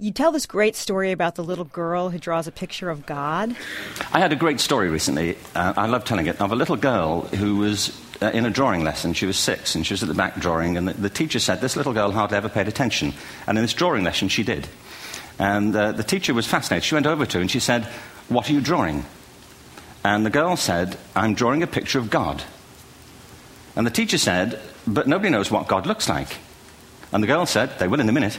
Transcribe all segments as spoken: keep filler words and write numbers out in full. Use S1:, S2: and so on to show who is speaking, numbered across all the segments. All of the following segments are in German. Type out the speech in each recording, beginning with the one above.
S1: You tell this great story about the little girl who draws a picture of God.
S2: I had a great story recently. Uh, I love telling it, of a little girl who was uh, in a drawing lesson. She was six, and she was at the back drawing, and the, the teacher said, this little girl hardly ever paid attention. And in this drawing lesson, she did. And uh, the teacher was fascinated. She went over to her and she said, what are you drawing? And the girl said, I'm drawing a picture of God. And the teacher said, but nobody knows what God looks like. And the girl said, they will in a minute.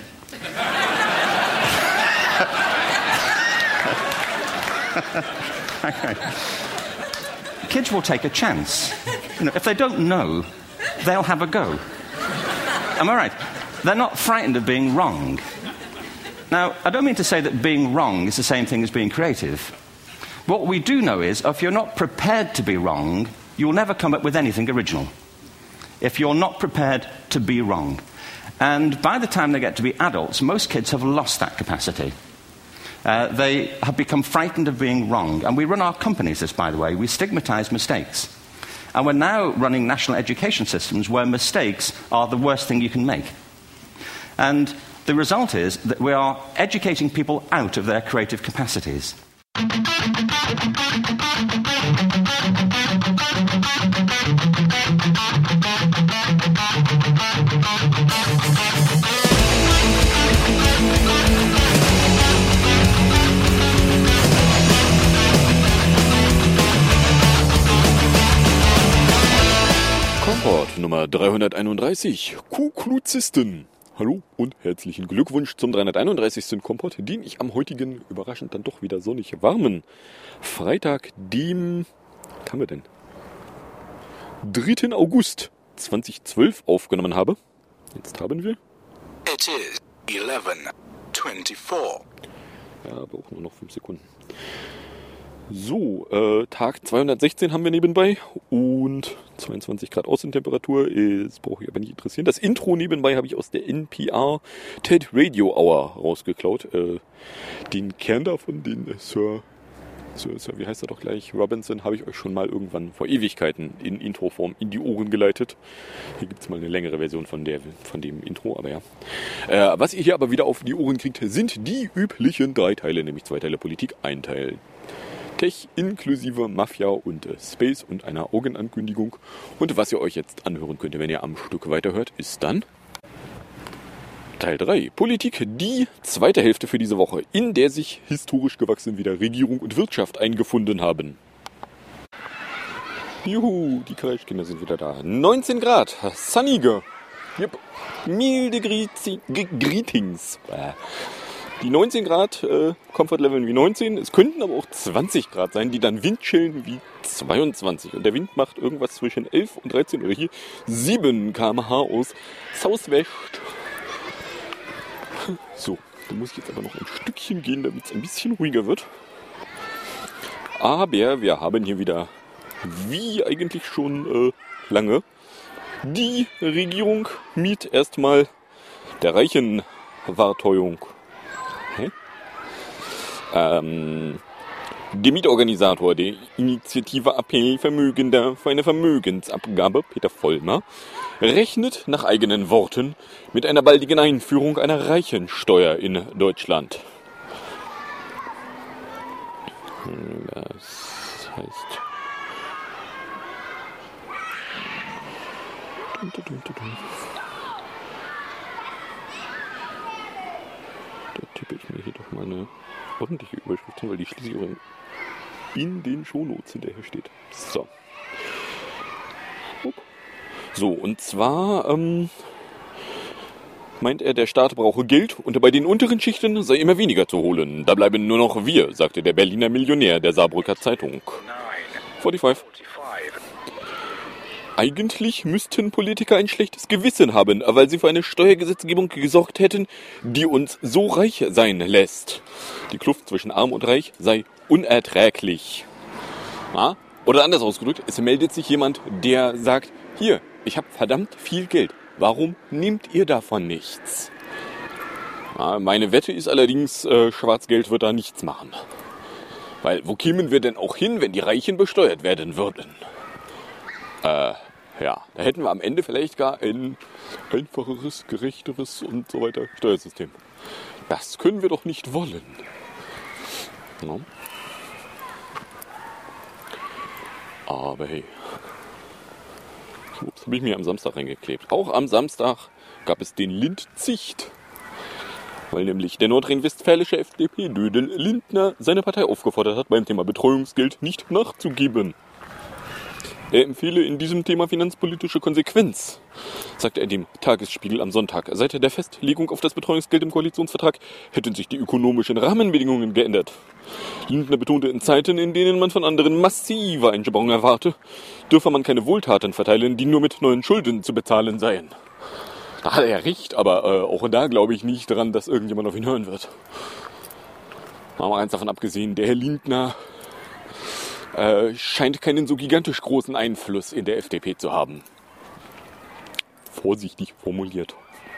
S2: Kids will take a chance. You know, if they don't know, they'll have a go. Am I right? They're not frightened of being wrong. Now, I don't mean to say that being wrong is the same thing as being creative. What we do know is, if you're not prepared to be wrong, you'll never come up with anything original. If you're not prepared to be wrong. And by the time they get to be adults, most kids have lost that capacity. Uh, they have become frightened of being wrong. And we run our companies this, by the way. We stigmatize mistakes. And we're now running national education systems where mistakes are the worst thing you can make. And the result is that we are educating people out of their creative capacities.
S3: Kompott Nummer dreihunderteinunddreißig, Kukluzisten. Hallo und herzlichen Glückwunsch zum dreihunderteinunddreißigsten Kompott, den ich am heutigen, überraschend dann doch wieder sonnig warmen Freitag, dem, was haben wir denn? dritten August zweitausendzwölf aufgenommen habe. Jetzt haben wir...
S4: It is eleven twenty-four.
S3: Ja, aber auch nur noch fünf Sekunden. So, äh, Tag zweihundertsechzehn haben wir nebenbei und zweiundzwanzig Grad Außentemperatur, das brauche ich aber nicht interessieren. Das Intro nebenbei habe ich aus der N P R TED Radio Hour rausgeklaut. Äh, den Kern davon, den Sir, Sir, Sir, wie heißt er doch gleich, Robinson, habe ich euch schon mal irgendwann vor Ewigkeiten in Introform in die Ohren geleitet. Hier gibt es mal eine längere Version von, der, von dem Intro, aber ja. Äh, was ihr hier aber wieder auf die Ohren kriegt, sind die üblichen drei Teile, nämlich zwei Teile Politik, ein Teil Tech inklusive Mafia und äh, Space und einer Orgenankündigung. Und was ihr euch jetzt anhören könnt, wenn ihr am Stück weiterhört, ist dann Teil drei. Politik, die zweite Hälfte für diese Woche, in der sich historisch gewachsen wieder Regierung und Wirtschaft eingefunden haben. Juhu, die Kreischkinder sind wieder da. neunzehn Grad, sunnige, yep. milde Grizi- G- Greetings. Bäh. Die neunzehn Grad äh, Comfort Level wie neunzehn, es könnten aber auch zwanzig Grad sein, die dann Windchillen wie zweiundzwanzig. Und der Wind macht irgendwas zwischen elf und dreizehn oder hier sieben Kilometer pro Stunde aus Southwest. So, da muss ich jetzt aber noch ein Stückchen gehen, damit es ein bisschen ruhiger wird. Aber wir haben hier wieder, wie eigentlich schon äh, lange, die Regierung mit erstmal der Reichenwarteuung. Ähm, der Mietorganisator der Initiative Appell Vermögender für eine Vermögensabgabe, Peter Vollmer, rechnet nach eigenen Worten mit einer baldigen Einführung einer Reichensteuer in Deutschland. Das heißt... Da tippe ich mir hier doch mal eine ordentliche Überschrift hin, weil die schließlich auch in, in den Shownotes hinterher steht. So. So, und zwar ähm, meint er, der Staat brauche Geld und bei den unteren Schichten sei immer weniger zu holen. Da bleiben nur noch wir, sagte der Berliner Millionär der Saarbrücker Zeitung. fünfundvierzig. Eigentlich müssten Politiker ein schlechtes Gewissen haben, weil sie für eine Steuergesetzgebung gesorgt hätten, die uns so reich sein lässt. Die Kluft zwischen Arm und Reich sei unerträglich. Ja? Oder anders ausgedrückt, es meldet sich jemand, der sagt, hier, ich habe verdammt viel Geld. Warum nehmt ihr davon nichts? Ja, meine Wette ist allerdings, äh, Schwarzgeld wird da nichts machen. Weil wo kämen wir denn auch hin, wenn die Reichen besteuert werden würden? Äh, ja, da hätten wir am Ende vielleicht gar ein einfacheres, gerechteres und so weiter Steuersystem. Das können wir doch nicht wollen. Ja. Aber hey. Ups, habe ich mir am Samstag reingeklebt. Auch am Samstag gab es den Lindzicht. Weil nämlich der nordrhein-westfälische F D P-Dödel Lindner seine Partei aufgefordert hat, beim Thema Betreuungsgeld nicht nachzugeben. Er empfehle in diesem Thema finanzpolitische Konsequenz, sagte er dem Tagesspiegel am Sonntag. Seit der Festlegung auf das Betreuungsgeld im Koalitionsvertrag hätten sich die ökonomischen Rahmenbedingungen geändert. Lindner betonte, in Zeiten, in denen man von anderen massive Einsparungen erwarte, dürfe man keine Wohltaten verteilen, die nur mit neuen Schulden zu bezahlen seien. Da hat er recht, aber äh, auch da glaube ich nicht dran, dass irgendjemand auf ihn hören wird. Mal eins davon abgesehen, der Herr Lindner äh, scheint keinen so gigantisch großen Einfluss in der F D P zu haben. Vorsichtig formuliert.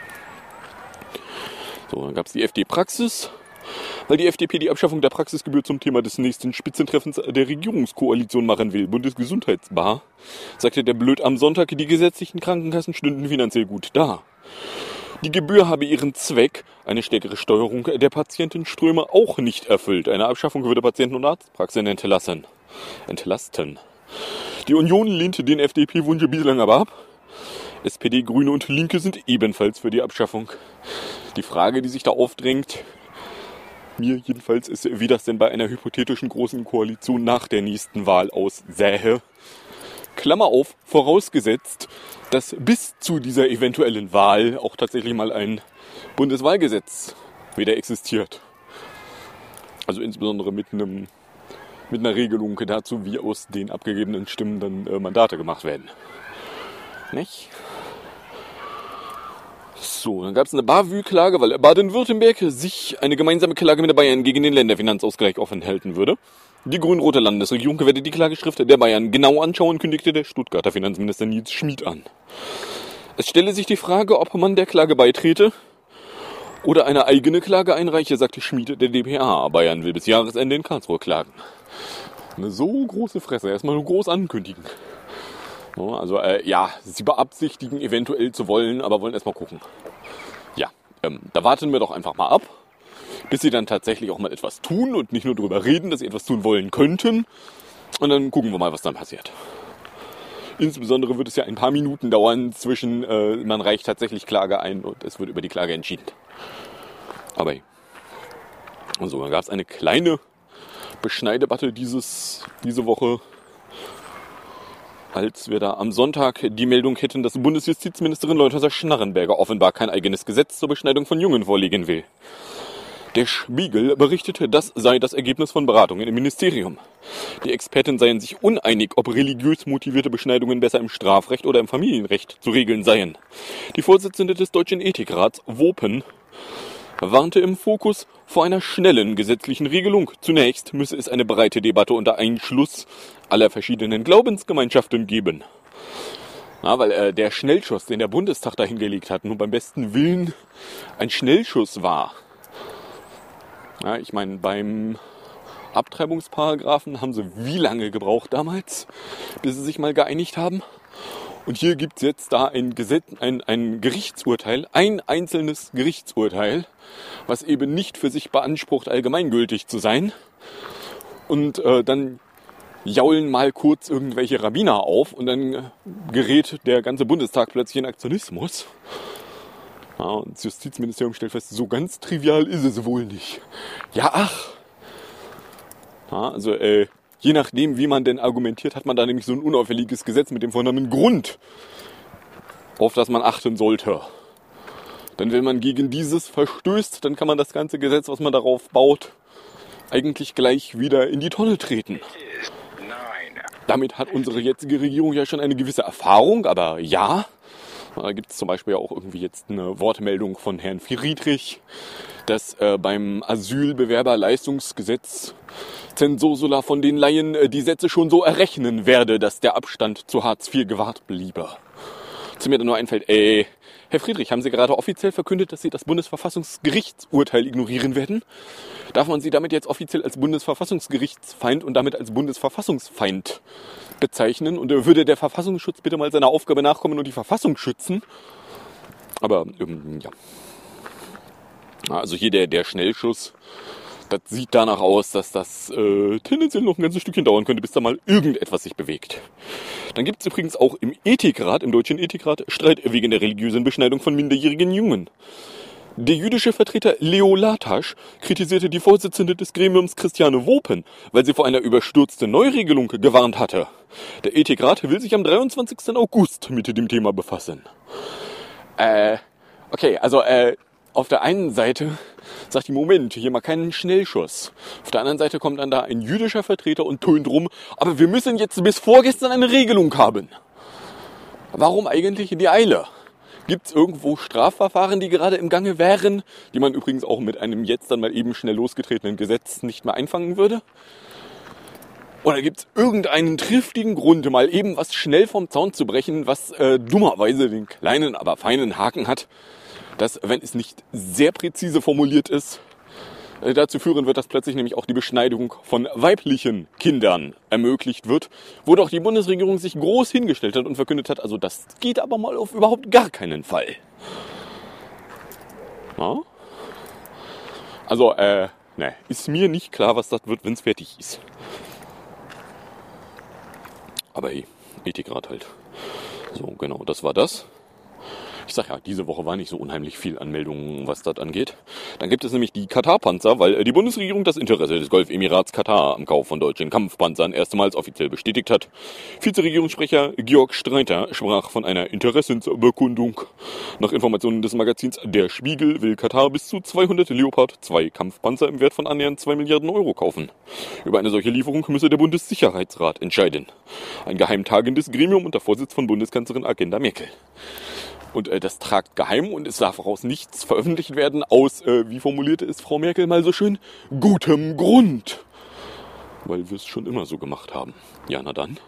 S3: So, dann gab es die F D-Praxis. Weil die F D P die Abschaffung der Praxisgebühr zum Thema des nächsten Spitzentreffens der Regierungskoalition machen will, Bundesgesundheitsbar, sagte der Blöd am Sonntag, die gesetzlichen Krankenkassen stünden finanziell gut da. Die Gebühr habe ihren Zweck, eine stärkere Steuerung der Patientenströme, auch nicht erfüllt. Eine Abschaffung würde Patienten- und Arztpraxen entlassen. Entlasten. Die Union lehnte den F D P-Wunsch bislang aber ab. S P D, Grüne und Linke sind ebenfalls für die Abschaffung. Die Frage, die sich da aufdrängt, mir jedenfalls, ist, wie das denn bei einer hypothetischen großen Koalition nach der nächsten Wahl aussähe. Klammer auf, vorausgesetzt, dass bis zu dieser eventuellen Wahl auch tatsächlich mal ein Bundeswahlgesetz wieder existiert. Also insbesondere mit einem mit einer Regelung dazu, wie aus den abgegebenen Stimmen dann äh, Mandate gemacht werden. Nicht? So, dann gab es eine BAWÜ-Klage, weil Baden-Württemberg sich eine gemeinsame Klage mit der Bayern gegen den Länderfinanzausgleich offen halten würde. Die grün-rote Landesregierung werde die Klageschrift der Bayern genau anschauen, kündigte der Stuttgarter Finanzminister Nils Schmid an. Es stelle sich die Frage, ob man der Klage beitrete oder eine eigene Klage einreiche, sagte Schmid der D P A. Bayern will bis Jahresende in Karlsruhe klagen. Eine so große Fresse, erstmal nur groß ankündigen. Also äh, ja, sie beabsichtigen eventuell zu wollen, aber wollen erstmal gucken. Ja, ähm, da warten wir doch einfach mal ab, bis sie dann tatsächlich auch mal etwas tun und nicht nur darüber reden, dass sie etwas tun wollen könnten. Und dann gucken wir mal, was dann passiert. Insbesondere wird es ja ein paar Minuten dauern zwischen, äh, man reicht tatsächlich Klage ein und es wird über die Klage entschieden. Aber also, dann gab es eine kleine Beschneidebatte dieses, diese Woche, als wir da am Sonntag die Meldung hätten, dass Bundesjustizministerin Leuthäuser-Schnarrenberger offenbar kein eigenes Gesetz zur Beschneidung von Jungen vorlegen will. Der Spiegel berichtete, das sei das Ergebnis von Beratungen im Ministerium. Die Experten seien sich uneinig, ob religiös motivierte Beschneidungen besser im Strafrecht oder im Familienrecht zu regeln seien. Die Vorsitzende des Deutschen Ethikrats, Wopen, warnte im Fokus vor einer schnellen gesetzlichen Regelung. Zunächst müsse es eine breite Debatte unter Einschluss aller verschiedenen Glaubensgemeinschaften geben. Na, weil äh, der Schnellschuss, den der Bundestag da hingelegt hat, nur beim besten Willen ein Schnellschuss war. Ja, ich meine, beim Abtreibungsparagraphen haben sie wie lange gebraucht damals, bis sie sich mal geeinigt haben? Und hier gibt es jetzt da ein, Gesetz, ein, ein Gerichtsurteil, ein einzelnes Gerichtsurteil, was eben nicht für sich beansprucht, allgemeingültig zu sein. Und äh, dann jaulen mal kurz irgendwelche Rabbiner auf und dann gerät der ganze Bundestag plötzlich in Aktionismus. Ja, und das Justizministerium stellt fest, so ganz trivial ist es wohl nicht. Ja, ach. Ja, also, äh, je nachdem, wie man denn argumentiert, hat man da nämlich so ein unauffälliges Gesetz mit dem vorhandenen Grund, auf das man achten sollte. Denn wenn man gegen dieses verstößt, dann kann man das ganze Gesetz, was man darauf baut, eigentlich gleich wieder in die Tonne treten. Damit hat unsere jetzige Regierung ja schon eine gewisse Erfahrung, aber ja, da gibt es zum Beispiel auch irgendwie jetzt eine Wortmeldung von Herrn Friedrich, dass äh, beim Asylbewerberleistungsgesetz Zensursula von den Laien äh, die Sätze schon so errechnen werde, dass der Abstand zu Hartz vier gewahrt bliebe. Zu mir dann nur einfällt, ey, Herr Friedrich, haben Sie gerade offiziell verkündet, dass Sie das Bundesverfassungsgerichtsurteil ignorieren werden? Darf man Sie damit jetzt offiziell als Bundesverfassungsgerichtsfeind und damit als Bundesverfassungsfeind bezeichnen? Und äh, würde der Verfassungsschutz bitte mal seiner Aufgabe nachkommen und die Verfassung schützen? Aber, ähm, ja. Also hier der, der Schnellschuss, das sieht danach aus, dass das äh, tendenziell noch ein ganzes Stückchen dauern könnte, bis da mal irgendetwas sich bewegt. Dann gibt es übrigens auch im Ethikrat, im Deutschen Ethikrat, Streit wegen der religiösen Beschneidung von minderjährigen Jungen. Der jüdische Vertreter Leo Latasch kritisierte die Vorsitzende des Gremiums Christiane Wopen, weil sie vor einer überstürzten Neuregelung gewarnt hatte. Der Ethikrat will sich am dreiundzwanzigsten August mit dem Thema befassen. Äh, okay, also äh, auf der einen Seite sagt die, Moment, hier mal keinen Schnellschuss. Auf der anderen Seite kommt dann da ein jüdischer Vertreter und tönt rum, aber wir müssen jetzt bis vorgestern eine Regelung haben. Warum eigentlich die Eile? Gibt es irgendwo Strafverfahren, die gerade im Gange wären, die man übrigens auch mit einem jetzt dann mal eben schnell losgetretenen Gesetz nicht mehr einfangen würde? Oder gibt es irgendeinen triftigen Grund, mal eben was schnell vom Zaun zu brechen, was äh, dummerweise den kleinen, aber feinen Haken hat, dass, wenn es nicht sehr präzise formuliert ist, äh, dazu führen wird, dass plötzlich nämlich auch die Beschneidung von weiblichen Kindern ermöglicht wird, wo doch die Bundesregierung sich groß hingestellt hat und verkündet hat, also das geht aber mal auf überhaupt gar keinen Fall. Na? Also, äh, ne, ist mir nicht klar, was das wird, wenn es fertig ist. Aber ey, Ethikrat halt. So, genau, das war das. Ich sag ja, diese Woche war nicht so unheimlich viel Anmeldungen, was das angeht. Dann gibt es nämlich die Katar-Panzer, weil die Bundesregierung das Interesse des Golfemirats Katar am Kauf von deutschen Kampfpanzern erstmals offiziell bestätigt hat. Vizeregierungssprecher Georg Streiter sprach von einer Interessensbekundung. Nach Informationen des Magazins Der Spiegel will Katar bis zu zweihundert Leopard zwei Kampfpanzer im Wert von annähernd zwei Milliarden Euro kaufen. Über eine solche Lieferung müsse der Bundessicherheitsrat entscheiden. Ein geheim tagendes Gremium unter Vorsitz von Bundeskanzlerin Angela Merkel. Und äh, das tragt geheim und es darf daraus nichts veröffentlicht werden aus, äh, wie formulierte es Frau Merkel mal so schön, gutem Grund. Weil wir es schon immer so gemacht haben. Ja, na dann.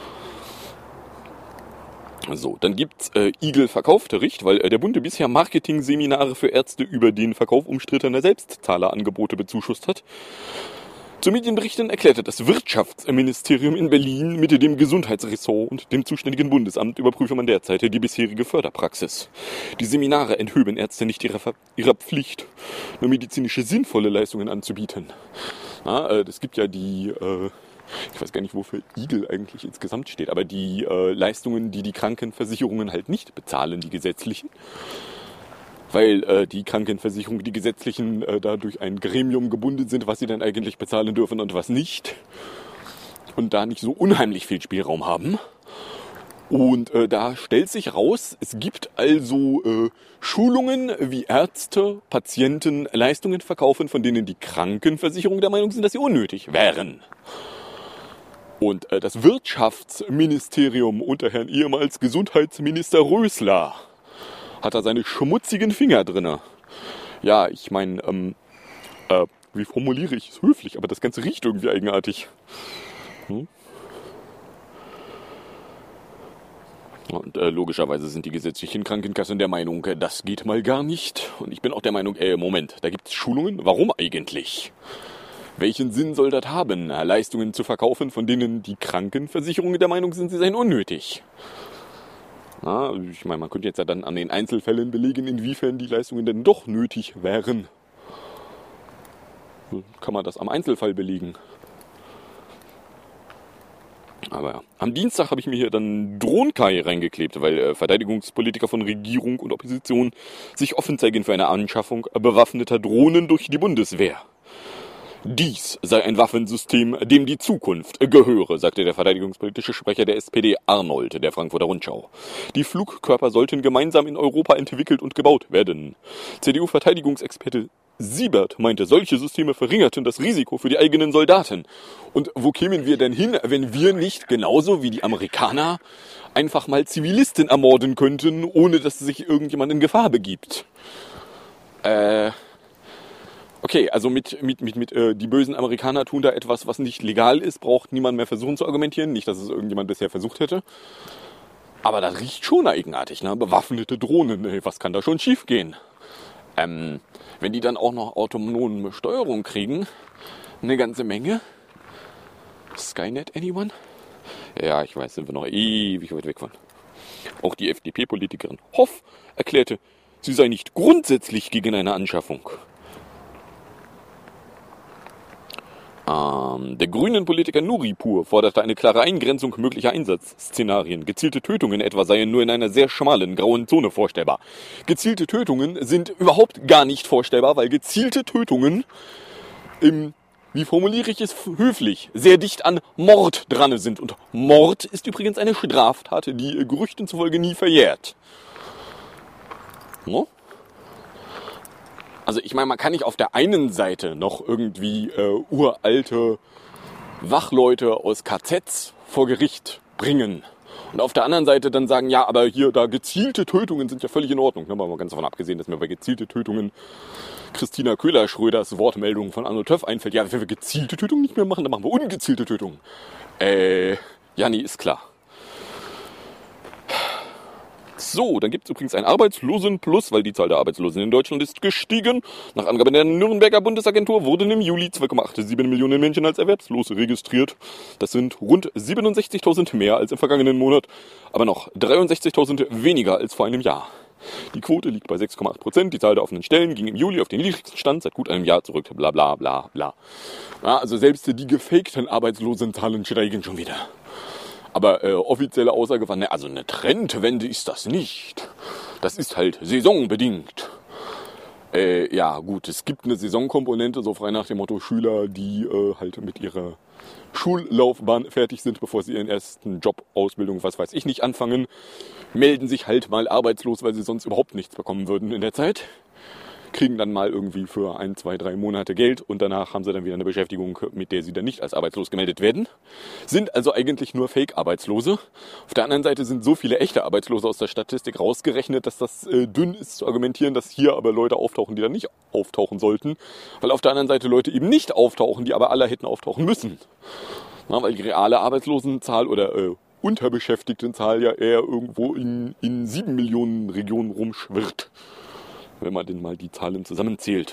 S3: So, dann gibt's äh, Igel verkauftericht, weil äh, der Bund bisher Marketing-Seminare für Ärzte über den Verkauf umstrittener Selbstzahlerangebote bezuschusst hat. Zu Medienberichten erklärte das Wirtschaftsministerium in Berlin, mit dem Gesundheitsressort und dem zuständigen Bundesamt überprüfe man derzeit die bisherige Förderpraxis. Die Seminare enthöben Ärzte nicht ihrer, ihrer Pflicht, nur medizinische sinnvolle Leistungen anzubieten. Es gibt ja die, äh, ich weiß gar nicht, wofür Igel eigentlich insgesamt steht, aber die äh, Leistungen, die die Krankenversicherungen halt nicht bezahlen, die gesetzlichen. Weil äh, die Krankenversicherungen, die gesetzlichen, äh, da durch ein Gremium gebunden sind, was sie dann eigentlich bezahlen dürfen und was nicht. Und da nicht so unheimlich viel Spielraum haben. Und äh, da stellt sich raus, es gibt also äh, Schulungen, wie Ärzte, Patienten Leistungen verkaufen, von denen die Krankenversicherungen der Meinung sind, dass sie unnötig wären. Und äh, das Wirtschaftsministerium unter Herrn ehemals Gesundheitsminister Rösler hat er seine schmutzigen Finger drinne. Ja, ich meine, ähm, äh, wie formuliere ich es höflich, aber das Ganze riecht irgendwie eigenartig. Hm? Und äh, logischerweise sind die gesetzlichen Krankenkassen der Meinung, äh, das geht mal gar nicht. Und ich bin auch der Meinung, äh, Moment, da gibt es Schulungen? Warum eigentlich? Welchen Sinn soll das haben, Leistungen zu verkaufen, von denen die Krankenversicherungen der Meinung sind, sie seien unnötig? Na, ich meine, man könnte jetzt ja dann an den Einzelfällen belegen, inwiefern die Leistungen denn doch nötig wären. Kann man das am Einzelfall belegen? Aber ja. Am Dienstag habe ich mir hier dann Drohnkai reingeklebt, weil äh, Verteidigungspolitiker von Regierung und Opposition sich offen zeigen für eine Anschaffung bewaffneter Drohnen durch die Bundeswehr. Dies sei ein Waffensystem, dem die Zukunft gehöre, sagte der verteidigungspolitische Sprecher der S P D Arnold der Frankfurter Rundschau. Die Flugkörper sollten gemeinsam in Europa entwickelt und gebaut werden. C D U-Verteidigungsexperte Siebert meinte, solche Systeme verringerten das Risiko für die eigenen Soldaten. Und wo kämen wir denn hin, wenn wir nicht genauso wie die Amerikaner einfach mal Zivilisten ermorden könnten, ohne dass sich irgendjemand in Gefahr begibt? Äh... Okay, also mit, mit, mit, mit äh, die bösen Amerikaner tun da etwas, was nicht legal ist, braucht niemand mehr versuchen zu argumentieren. Nicht, dass es irgendjemand bisher versucht hätte. Aber das riecht schon eigenartig, ne? Bewaffnete Drohnen, ey, was kann da schon schief gehen? Ähm, wenn die dann auch noch autonome Steuerung kriegen, eine ganze Menge. Skynet, anyone? Ja, ich weiß, sind wir noch ewig weit weg von. Auch die F D P-Politikerin Hoff erklärte, sie sei nicht grundsätzlich gegen eine Anschaffung. Ähm, der grünen Politiker Nuripur forderte eine klare Eingrenzung möglicher Einsatzszenarien. Gezielte Tötungen etwa seien nur in einer sehr schmalen grauen Zone vorstellbar. Gezielte Tötungen sind überhaupt gar nicht vorstellbar, weil gezielte Tötungen im, wie formuliere ich es höflich, sehr dicht an Mord dran sind. Und Mord ist übrigens eine Straftat, die Gerüchten zufolge nie verjährt. No? Also ich meine, man kann nicht auf der einen Seite noch irgendwie äh, uralte Wachleute aus K Zs vor Gericht bringen und auf der anderen Seite dann sagen, ja, aber hier, da gezielte Tötungen sind ja völlig in Ordnung. Ne? Mal ganz davon abgesehen, dass mir bei gezielte Tötungen Christina Köhler-Schröders Wortmeldung von Arno Töff einfällt. Ja, wenn wir gezielte Tötungen nicht mehr machen, dann machen wir ungezielte Tötungen. Äh, ja, nee, ist klar. So, dann gibt es übrigens ein Arbeitslosenplus, weil die Zahl der Arbeitslosen in Deutschland ist gestiegen. Nach Angaben der Nürnberger Bundesagentur wurden im Juli zwei Komma siebenundachtzig Millionen Menschen als erwerbslos registriert. Das sind rund siebenundsechzigtausend mehr als im vergangenen Monat, aber noch dreiundsechzigtausend weniger als vor einem Jahr. Die Quote liegt bei sechs Komma acht Prozent. Die Zahl der offenen Stellen ging im Juli auf den niedrigsten Stand seit gut einem Jahr zurück. Bla bla bla bla. Ja, also selbst die gefakten Arbeitslosenzahlen steigen schon wieder. Aber äh, offizielle Aussage war, ne, also eine Trendwende ist das nicht. Das ist halt saisonbedingt. Äh, ja gut, es gibt eine Saisonkomponente, so frei nach dem Motto Schüler, die äh, halt mit ihrer Schullaufbahn fertig sind, bevor sie ihren ersten Job, Ausbildung, was weiß ich nicht anfangen, melden sich halt mal arbeitslos, weil sie sonst überhaupt nichts bekommen würden in der Zeit. Kriegen dann mal irgendwie für ein, zwei, drei Monate Geld und danach haben sie dann wieder eine Beschäftigung, mit der sie dann nicht als arbeitslos gemeldet werden. Sind also eigentlich nur Fake-Arbeitslose. Auf der anderen Seite sind so viele echte Arbeitslose aus der Statistik rausgerechnet, dass das äh, dünn ist zu argumentieren, dass hier aber Leute auftauchen, die dann nicht auftauchen sollten. Weil auf der anderen Seite Leute eben nicht auftauchen, die aber alle hätten auftauchen müssen. Na, weil die reale Arbeitslosenzahl oder äh, Unterbeschäftigtenzahl ja eher irgendwo in, in sieben Millionen Regionen rumschwirrt, wenn man denn mal die Zahlen zusammenzählt.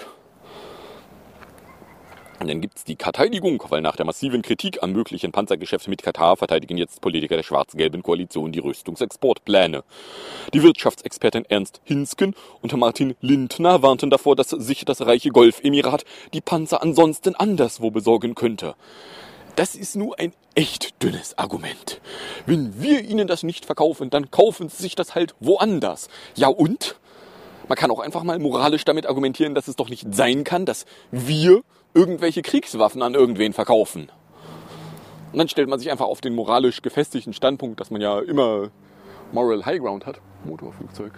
S3: Und dann gibt es die Verteidigung, weil nach der massiven Kritik am möglichen Panzergeschäft mit Katar verteidigen jetzt Politiker der schwarz-gelben Koalition die Rüstungsexportpläne. Die Wirtschaftsexpertin Ernst Hinsken und Martin Lindner warnten davor, dass sich das reiche Golfemirat die Panzer ansonsten anderswo besorgen könnte. Das ist nur ein echt dünnes Argument. Wenn wir ihnen das nicht verkaufen, dann kaufen sie sich das halt woanders. Ja und? Man kann auch einfach mal moralisch damit argumentieren, dass es doch nicht sein kann, dass wir irgendwelche Kriegswaffen an irgendwen verkaufen. Und dann stellt man sich einfach auf den moralisch gefestigten Standpunkt, dass man ja immer Moral High Ground hat. Motorflugzeug.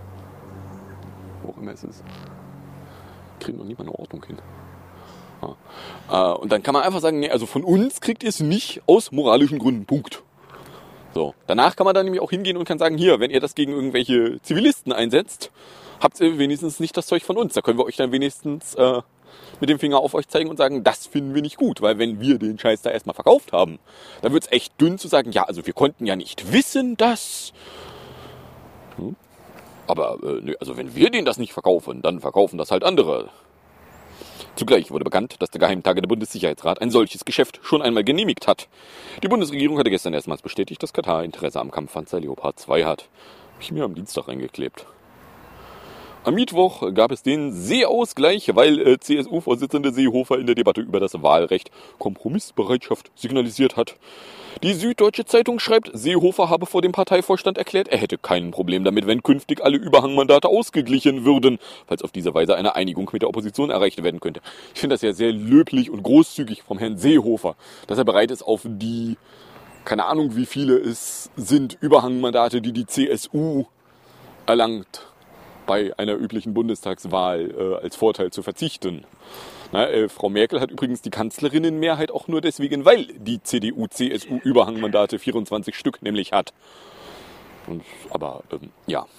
S3: Wo auch immer es ist. Kriegen noch nie mal eine Ordnung hin. Ja. Und dann kann man einfach sagen, nee, also von uns kriegt ihr es nicht aus moralischen Gründen. Punkt. So. Danach kann man dann nämlich auch hingehen und kann sagen, hier, wenn ihr das gegen irgendwelche Zivilisten einsetzt, habt ihr wenigstens nicht das Zeug von uns. Da können wir euch dann wenigstens äh, mit dem Finger auf euch zeigen und sagen, das finden wir nicht gut. Weil wenn wir den Scheiß da erstmal verkauft haben, dann wird es echt dünn zu sagen, ja, also wir konnten ja nicht wissen, dass... Hm? Aber äh, nö, also wenn wir denen das nicht verkaufen, dann verkaufen das halt andere. Zugleich wurde bekannt, dass der Geheimtage der Bundessicherheitsrat ein solches Geschäft schon einmal genehmigt hat. Die Bundesregierung hatte gestern erstmals bestätigt, dass Katar Interesse am Kampfpanzer Leopard zwei hat. Hab ich mir am Dienstag reingeklebt. Am Mittwoch gab es den Seeausgleich, weil äh, C S U-Vorsitzende Seehofer in der Debatte über das Wahlrecht Kompromissbereitschaft signalisiert hat. Die Süddeutsche Zeitung schreibt, Seehofer habe vor dem Parteivorstand erklärt, er hätte kein Problem damit, wenn künftig alle Überhangmandate ausgeglichen würden, falls auf diese Weise eine Einigung mit der Opposition erreicht werden könnte. Ich finde das ja sehr löblich und großzügig vom Herrn Seehofer, dass er bereit ist, auf die, keine Ahnung wie viele es sind, Überhangmandate, die die C S U erlangt, bei einer üblichen Bundestagswahl äh, als Vorteil zu verzichten. Na, äh, Frau Merkel hat übrigens die Kanzlerinnenmehrheit auch nur deswegen, weil die C D U C S U Überhangmandate vierundzwanzig Stück nämlich hat. Und, aber ähm, ja.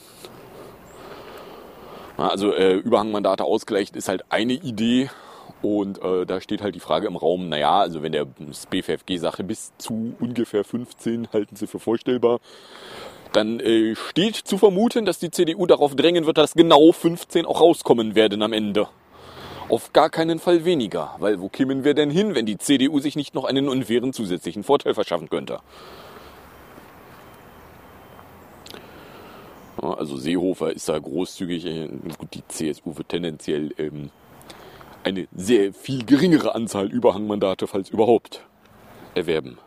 S3: Na, also äh, Überhangmandate ausgleichen ist halt eine Idee. Und äh, da steht halt die Frage im Raum, naja, also wenn der B F F G sagt, bis zu ungefähr fünfzehn halten sie für vorstellbar, dann äh, steht zu vermuten, dass die C D U darauf drängen wird, dass genau fünfzehn auch rauskommen werden am Ende. Auf gar keinen Fall weniger, weil wo kämen wir denn hin, wenn die C D U sich nicht noch einen unfairen zusätzlichen Vorteil verschaffen könnte? Ja, also Seehofer ist da großzügig. Gut, die C S U wird tendenziell ähm, eine sehr viel geringere Anzahl Überhangmandate, falls überhaupt, erwerben.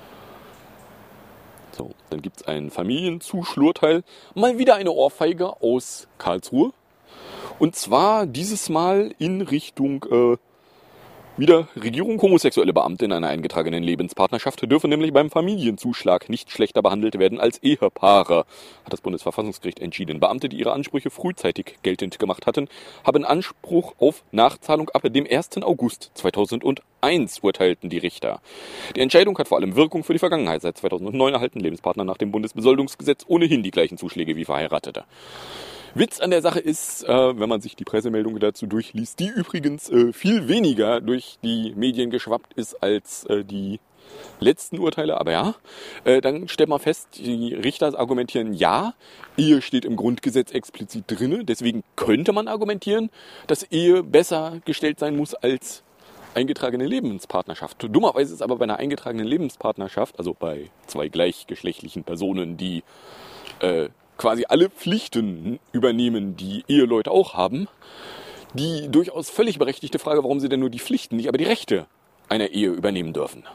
S3: So, dann gibt es ein Familienzuschlurteil. Mal wieder eine Ohrfeige aus Karlsruhe. Und zwar dieses Mal in Richtung äh, wieder Regierung. Homosexuelle Beamte in einer eingetragenen Lebenspartnerschaft dürfen nämlich beim Familienzuschlag nicht schlechter behandelt werden als Ehepaare, hat das Bundesverfassungsgericht entschieden. Beamte, die ihre Ansprüche frühzeitig geltend gemacht hatten, haben Anspruch auf Nachzahlung ab dem ersten August zweitausendeins, urteilten die Richter. Die Entscheidung hat vor allem Wirkung für die Vergangenheit. Seit zweitausendneun erhalten Lebenspartner nach dem Bundesbesoldungsgesetz ohnehin die gleichen Zuschläge wie Verheiratete. Witz an der Sache ist, äh, wenn man sich die Pressemeldung dazu durchliest, die übrigens äh, viel weniger durch die Medien geschwappt ist als äh, die letzten Urteile, aber ja, äh, dann stellt man fest, die Richter argumentieren, ja, Ehe steht im Grundgesetz explizit drinne, deswegen könnte man argumentieren, dass Ehe besser gestellt sein muss als eingetragene Lebenspartnerschaft. Dummerweise ist aber bei einer eingetragenen Lebenspartnerschaft, also bei zwei gleichgeschlechtlichen Personen, die äh, quasi alle Pflichten übernehmen, die Eheleute auch haben, die durchaus völlig berechtigte Frage, warum sie denn nur die Pflichten, nicht aber die Rechte einer Ehe übernehmen dürfen.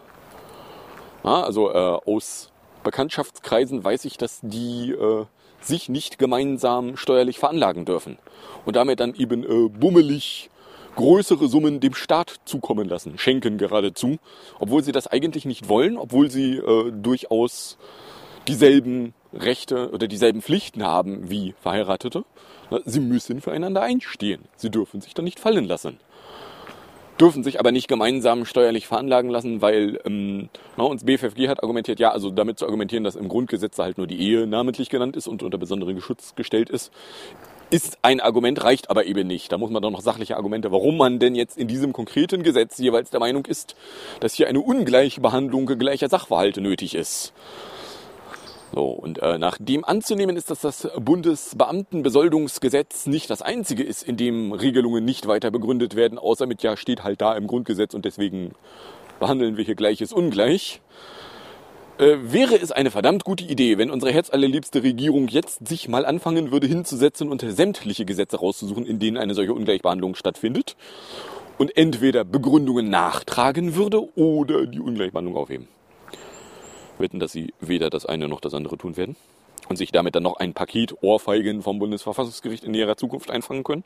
S3: Ja, also äh, aus Bekanntschaftskreisen weiß ich, dass die äh, sich nicht gemeinsam steuerlich veranlagen dürfen und damit dann eben äh, bummelig größere Summen dem Staat zukommen lassen, schenken geradezu, obwohl sie das eigentlich nicht wollen, obwohl sie äh, durchaus dieselben Rechte oder dieselben Pflichten haben wie Verheiratete. Sie müssen füreinander einstehen. Sie dürfen sich dann nicht fallen lassen. Dürfen sich aber nicht gemeinsam steuerlich veranlagen lassen, weil ähm, na, uns B F F G hat argumentiert, ja, also damit zu argumentieren, dass im Grundgesetz halt nur die Ehe namentlich genannt ist und unter besonderen Schutz gestellt ist, ist ein Argument, reicht aber eben nicht. Da muss man doch noch sachliche Argumente, warum man denn jetzt in diesem konkreten Gesetz jeweils der Meinung ist, dass hier eine Ungleichbehandlung gleicher Sachverhalte nötig ist. So, und äh, nach dem anzunehmen ist, dass das Bundesbeamtenbesoldungsgesetz nicht das einzige ist, in dem Regelungen nicht weiter begründet werden, außer mit, ja, steht halt da im Grundgesetz und deswegen behandeln wir hier Gleiches ungleich. Äh, wäre es eine verdammt gute Idee, wenn unsere herzallerliebste Regierung jetzt sich mal anfangen würde hinzusetzen und sämtliche Gesetze rauszusuchen, in denen eine solche Ungleichbehandlung stattfindet und entweder Begründungen nachtragen würde oder die Ungleichbehandlung aufheben. Wetten, dass sie weder das eine noch das andere tun werden und sich damit dann noch ein Paket Ohrfeigen vom Bundesverfassungsgericht in näherer Zukunft einfangen können.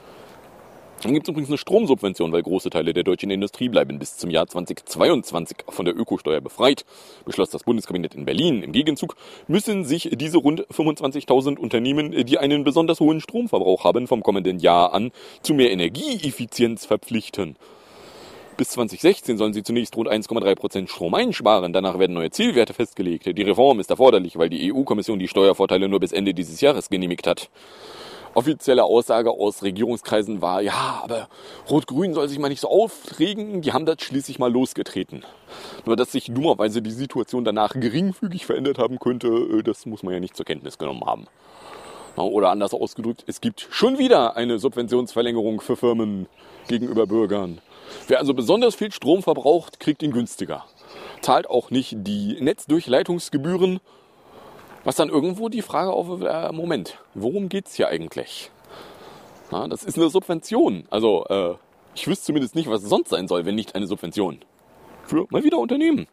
S3: Dann gibt es übrigens eine Stromsubvention, weil große Teile der deutschen Industrie bleiben bis zum Jahr zweitausendzweiundzwanzig von der Ökosteuer befreit, beschloss das Bundeskabinett in Berlin. Im Gegenzug müssen sich diese rund fünfundzwanzigtausend Unternehmen, die einen besonders hohen Stromverbrauch haben, vom kommenden Jahr an zu mehr Energieeffizienz verpflichten. Bis zweitausendsechzehn sollen sie zunächst rund eins Komma drei Prozent Strom einsparen. Danach werden neue Zielwerte festgelegt. Die Reform ist erforderlich, weil die E U-Kommission die Steuervorteile nur bis Ende dieses Jahres genehmigt hat. Offizielle Aussage aus Regierungskreisen war, ja, aber Rot-Grün soll sich mal nicht so aufregen. Die haben das schließlich mal losgetreten. Nur, dass sich dummerweise die Situation danach geringfügig verändert haben könnte, das muss man ja nicht zur Kenntnis genommen haben. Oder anders ausgedrückt, es gibt schon wieder eine Subventionsverlängerung für Firmen gegenüber Bürgern. Wer also besonders viel Strom verbraucht, kriegt ihn günstiger. Zahlt auch nicht die Netzdurchleitungsgebühren. Was dann irgendwo die Frage auf, äh, Moment, worum geht's hier eigentlich? Na, das ist eine Subvention. Also, äh, ich wüsste zumindest nicht, was es sonst sein soll, wenn nicht eine Subvention. Für mal wieder Unternehmen.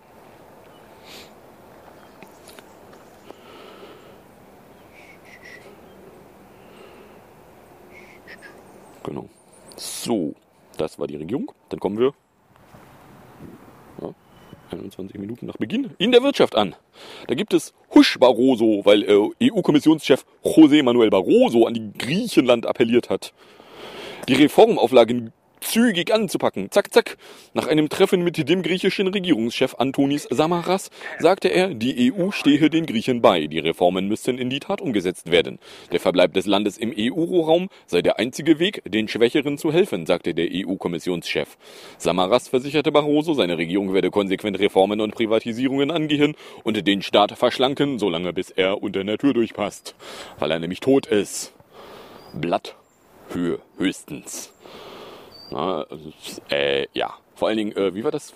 S3: Genau. So, das war die Regierung. Dann kommen wir ja, einundzwanzig Minuten nach Beginn in der Wirtschaft an. Da gibt es Husch Barroso, weil äh, E U-Kommissionschef José Manuel Barroso an die Griechenland appelliert hat, die Reformauflagen zügig anzupacken. Zack, zack. Nach einem Treffen mit dem griechischen Regierungschef Antonis Samaras sagte er, die E U stehe den Griechen bei. Die Reformen müssten in die Tat umgesetzt werden. Der Verbleib des Landes im E U-Raum sei der einzige Weg, den Schwächeren zu helfen, sagte der E U-Kommissionschef. Samaras versicherte Barroso, seine Regierung werde konsequent Reformen und Privatisierungen angehen und den Staat verschlanken, solange bis er unter der Tür durchpasst. Weil er nämlich tot ist. Blatthöhe höchstens. Na, äh, ja, vor allen Dingen, äh, wie war das?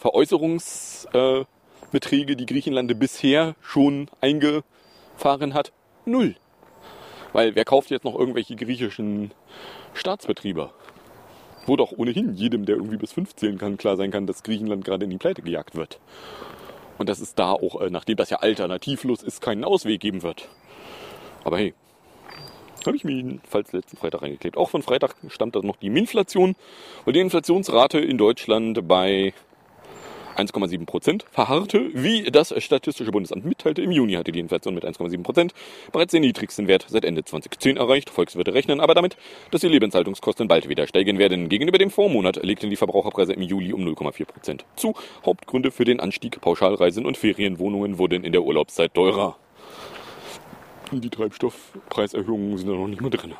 S3: Veräußerungsbeträge, äh, die Griechenland bisher schon eingefahren hat? Null. Weil wer kauft jetzt noch irgendwelche griechischen Staatsbetriebe? Wo doch ohnehin jedem, der irgendwie bis fünf zählen kann, klar sein kann, dass Griechenland gerade in die Pleite gejagt wird. Und dass es da auch, äh, nachdem das ja alternativlos ist, keinen Ausweg geben wird. Aber hey, habe ich mir jedenfalls letzten Freitag reingeklebt. Auch von Freitag stammt da noch die Inflation, weil die Inflationsrate in Deutschland bei eins Komma sieben Prozent verharrte, wie das Statistische Bundesamt mitteilte. Im Juni hatte die Inflation mit eins Komma sieben Prozent bereits den niedrigsten Wert seit Ende zwanzig zehn erreicht. Volkswirte rechnen aber damit, dass die Lebenshaltungskosten bald wieder steigen werden. Gegenüber dem Vormonat legten die Verbraucherpreise im Juli um null Komma vier Prozent zu. Hauptgründe für den Anstieg: Pauschalreisen und Ferienwohnungen wurden in der Urlaubszeit teurer. Die Treibstoffpreiserhöhungen sind da noch nicht mehr drin.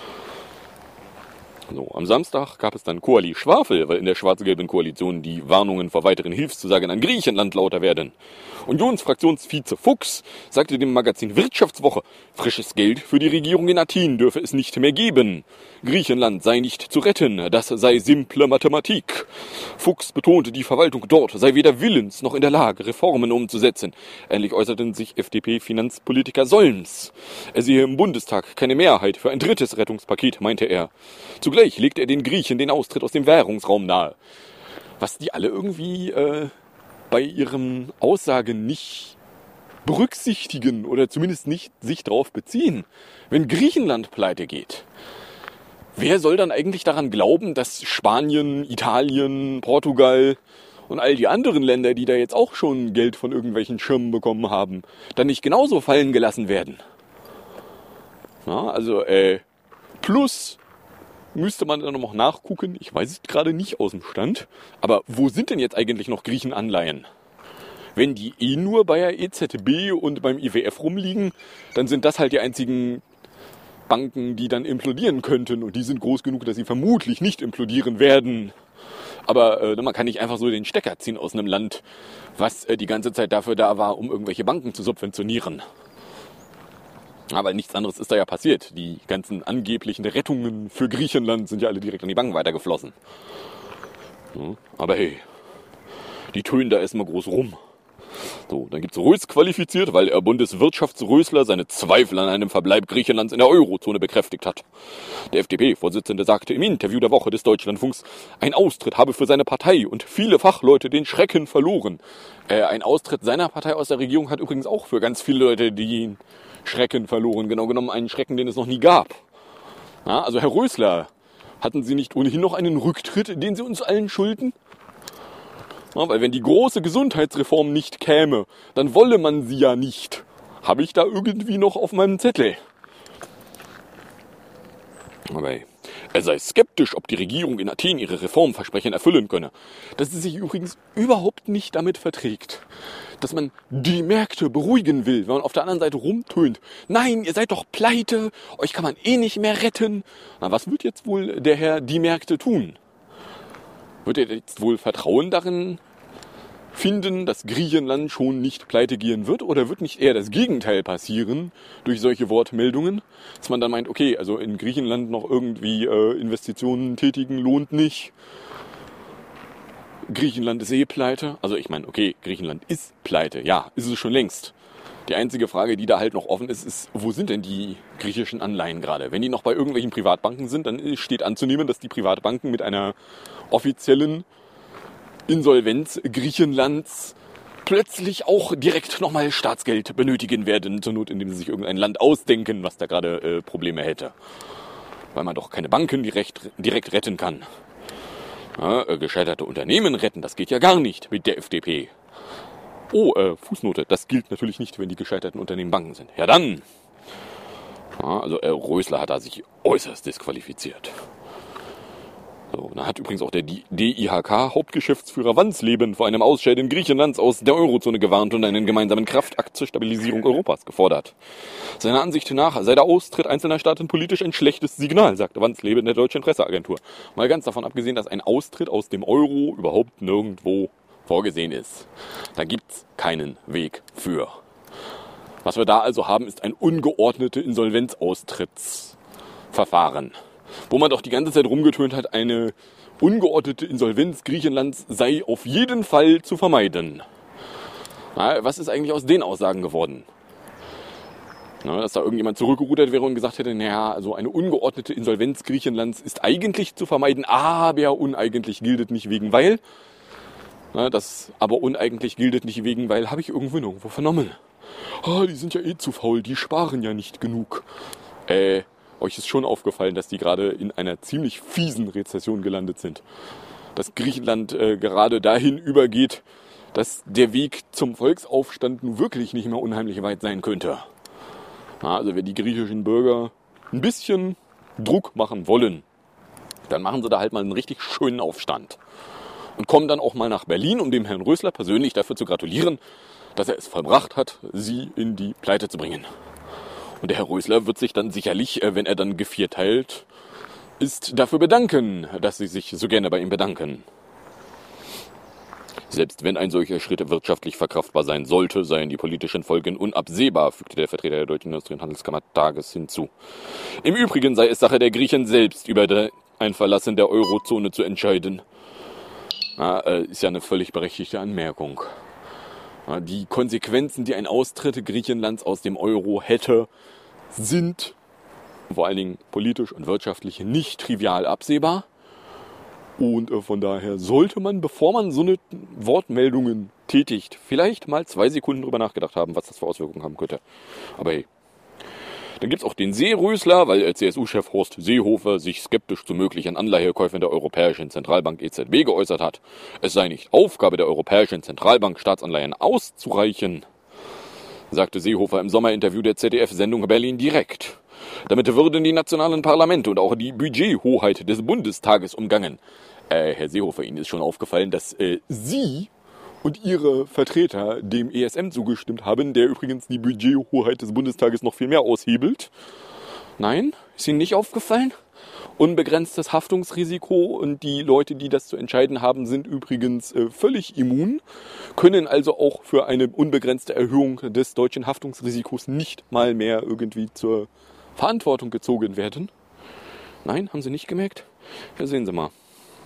S3: So, am Samstag gab es dann Koali Schwafel, weil in der schwarz-gelben Koalition die Warnungen vor weiteren Hilfszusagen an Griechenland lauter werden. Unionsfraktionsvize Fuchs sagte dem Magazin Wirtschaftswoche, frisches Geld für die Regierung in Athen dürfe es nicht mehr geben. Griechenland sei nicht zu retten, das sei simple Mathematik. Fuchs betonte, die Verwaltung dort sei weder willens noch in der Lage, Reformen umzusetzen. Ähnlich äußerten sich F D P-Finanzpolitiker Solms. Er sehe im Bundestag keine Mehrheit für ein drittes Rettungspaket, meinte er. Zugleich legte er den Griechen den Austritt aus dem Währungsraum nahe. Was die alle irgendwie äh, bei ihren Aussagen nicht berücksichtigen oder zumindest nicht sich darauf beziehen. Wenn Griechenland pleite geht, wer soll dann eigentlich daran glauben, dass Spanien, Italien, Portugal und all die anderen Länder, die da jetzt auch schon Geld von irgendwelchen Schirmen bekommen haben, dann nicht genauso fallen gelassen werden? Na, also, äh, plus müsste man dann noch nachgucken, ich weiß es gerade nicht aus dem Stand, aber wo sind denn jetzt eigentlich noch Griechenanleihen? Wenn die eh nur bei der E Z B und beim I W F rumliegen, dann sind das halt die einzigen Banken, die dann implodieren könnten. Und die sind groß genug, dass sie vermutlich nicht implodieren werden. Aber äh, man kann nicht einfach so den Stecker ziehen aus einem Land, was äh, die ganze Zeit dafür da war, um irgendwelche Banken zu subventionieren. Aber nichts anderes ist da ja passiert. Die ganzen angeblichen Rettungen für Griechenland sind ja alle direkt an die Banken weitergeflossen. Ja, aber hey, die tönen da erstmal groß rum. So, dann gibt's Rös qualifiziert, weil er Bundeswirtschaftsrösler seine Zweifel an einem Verbleib Griechenlands in der Eurozone bekräftigt hat. Der F D P-Vorsitzende sagte im Interview der Woche des Deutschlandfunks, ein Austritt habe für seine Partei und viele Fachleute den Schrecken verloren. Äh, ein Austritt seiner Partei aus der Regierung hat übrigens auch für ganz viele Leute den Schrecken verloren. Genau genommen einen Schrecken, den es noch nie gab. Ja, also Herr Rösler, hatten Sie nicht ohnehin noch einen Rücktritt, den Sie uns allen schulden? Ja, weil wenn die große Gesundheitsreform nicht käme, dann wolle man sie ja nicht. Habe ich da irgendwie noch auf meinem Zettel. Aber er sei skeptisch, ob die Regierung in Athen ihre Reformversprechen erfüllen könne. Dass sie sich übrigens überhaupt nicht damit verträgt, dass man die Märkte beruhigen will, wenn man auf der anderen Seite rumtönt. Nein, ihr seid doch pleite, euch kann man eh nicht mehr retten. Na, was wird jetzt wohl der Herr die Märkte tun? Wird er jetzt wohl Vertrauen darin finden, dass Griechenland schon nicht pleite gehen wird? Oder wird nicht eher das Gegenteil passieren durch solche Wortmeldungen? Dass man dann meint, okay, also in Griechenland noch irgendwie äh, Investitionen tätigen lohnt nicht. Griechenland ist eh pleite. Also ich meine, okay, Griechenland ist pleite. Ja, ist es schon längst. Die einzige Frage, die da halt noch offen ist, ist, wo sind denn die griechischen Anleihen gerade? Wenn die noch bei irgendwelchen Privatbanken sind, dann steht anzunehmen, dass die Privatbanken mit einer offiziellen Insolvenz Griechenlands plötzlich auch direkt nochmal Staatsgeld benötigen werden, zur Not, indem sie sich irgendein Land ausdenken, was da gerade äh, Probleme hätte. Weil man doch keine Banken direkt, direkt retten kann. Ja, äh, gescheiterte Unternehmen retten, das geht ja gar nicht mit der F D P. Oh, äh, Fußnote, das gilt natürlich nicht, wenn die gescheiterten Unternehmen Banken sind. Ja dann. Ja, also äh, Rösler hat da sich äußerst disqualifiziert. So, dann hat übrigens auch der D I H K-Hauptgeschäftsführer Wansleben vor einem Ausscheiden Griechenlands aus der Eurozone gewarnt und einen gemeinsamen Kraftakt zur Stabilisierung Europas gefordert. Seiner Ansicht nach sei der Austritt einzelner Staaten politisch ein schlechtes Signal, sagte Wansleben der deutschen Presseagentur. Mal ganz davon abgesehen, dass ein Austritt aus dem Euro überhaupt nirgendwo vorgesehen ist. Da gibt's keinen Weg für. Was wir da also haben, ist ein ungeordnete Insolvenzaustrittsverfahren. Wo man doch die ganze Zeit rumgetönt hat, eine ungeordnete Insolvenz Griechenlands sei auf jeden Fall zu vermeiden. Na, was ist eigentlich aus den Aussagen geworden? Na, dass da irgendjemand zurückgerudert wäre und gesagt hätte, naja, also eine ungeordnete Insolvenz Griechenlands ist eigentlich zu vermeiden, aber uneigentlich gilt nicht wegen weil. Na, das aber uneigentlich gilt nicht wegen weil, habe ich irgendwo irgendwo vernommen. Ah, die sind ja eh zu faul, die sparen ja nicht genug. Äh, euch ist schon aufgefallen, dass die gerade in einer ziemlich fiesen Rezession gelandet sind. Dass Griechenland äh, gerade dahin übergeht, dass der Weg zum Volksaufstand nun wirklich nicht mehr unheimlich weit sein könnte. Na, also wenn die griechischen Bürger ein bisschen Druck machen wollen, dann machen sie da halt mal einen richtig schönen Aufstand. Und kommen dann auch mal nach Berlin, um dem Herrn Rösler persönlich dafür zu gratulieren, dass er es vollbracht hat, sie in die Pleite zu bringen. Und der Herr Rösler wird sich dann sicherlich, wenn er dann gevierteilt ist, dafür bedanken, dass sie sich so gerne bei ihm bedanken. Selbst wenn ein solcher Schritt wirtschaftlich verkraftbar sein sollte, seien die politischen Folgen unabsehbar, fügte der Vertreter der Deutschen Industrie- und Handelskammer Tages hinzu. Im Übrigen sei es Sache der Griechen selbst, über ein Verlassen der Eurozone zu entscheiden. Na, äh, ist ja eine völlig berechtigte Anmerkung. Na, die Konsequenzen, die ein Austritt Griechenlands aus dem Euro hätte, sind vor allen Dingen politisch und wirtschaftlich nicht trivial absehbar. Und äh, von daher sollte man, bevor man so eine Wortmeldungen tätigt, vielleicht mal zwei Sekunden drüber nachgedacht haben, was das für Auswirkungen haben könnte. Aber hey. Dann gibt es auch den Seerösler, weil äh, C S U-Chef Horst Seehofer sich skeptisch zu möglichen Anleihekäufen der Europäischen Zentralbank E Z B geäußert hat. Es sei nicht Aufgabe der Europäischen Zentralbank, Staatsanleihen auszureichen, sagte Seehofer im Sommerinterview der Z D F-Sendung Berlin direkt. Damit würden die nationalen Parlamente und auch die Budgethoheit des Bundestages umgangen. Äh, Herr Seehofer, Ihnen ist schon aufgefallen, dass äh, Sie und Ihre Vertreter dem E S M zugestimmt haben, der übrigens die Budgethoheit des Bundestages noch viel mehr aushebelt. Nein? Ist Ihnen nicht aufgefallen? Unbegrenztes Haftungsrisiko und die Leute, die das zu entscheiden haben, sind übrigens äh, völlig immun, können also auch für eine unbegrenzte Erhöhung des deutschen Haftungsrisikos nicht mal mehr irgendwie zur Verantwortung gezogen werden. Nein, haben Sie nicht gemerkt? Ja, sehen Sie mal.